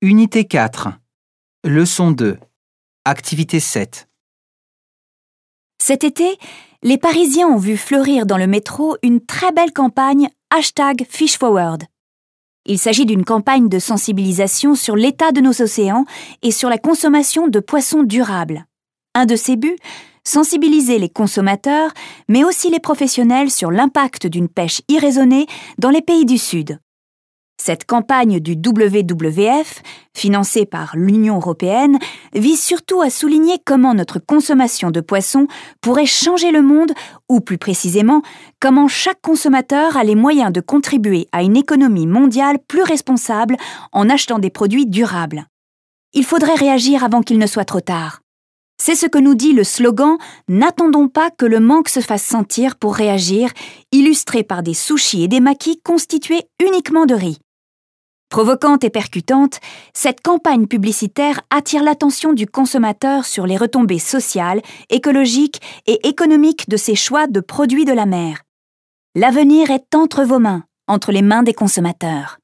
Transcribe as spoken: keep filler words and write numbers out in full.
Unité quatre. Leçon deux. Activité sept. Cet été, les Parisiens ont vu fleurir dans le métro une très belle campagne hashtag Fishforward. Il s'agit d'une campagne de sensibilisation sur l'état de nos océans et sur la consommation de poissons durables. Un de ses buts, sensibiliser les consommateurs, mais aussi les professionnels sur l'impact d'une pêche irraisonnée dans les pays du Sud. Cette campagne du W W F, financée par l'Union européenne, vise surtout à souligner comment notre consommation de poissons pourrait changer le monde, ou plus précisément, comment chaque consommateur a les moyens de contribuer à une économie mondiale plus responsable en achetant des produits durables. Il faudrait réagir avant qu'il ne soit trop tard. C'est ce que nous dit le slogan « N'attendons pas que le manque se fasse sentir pour réagir », illustré par des sushis et des makis constitués uniquement de riz. Provocante et percutante, cette campagne publicitaire attire l'attention du consommateur sur les retombées sociales, écologiques et économiques de ses choix de produits de la mer. L'avenir est entre vos mains, entre les mains des consommateurs.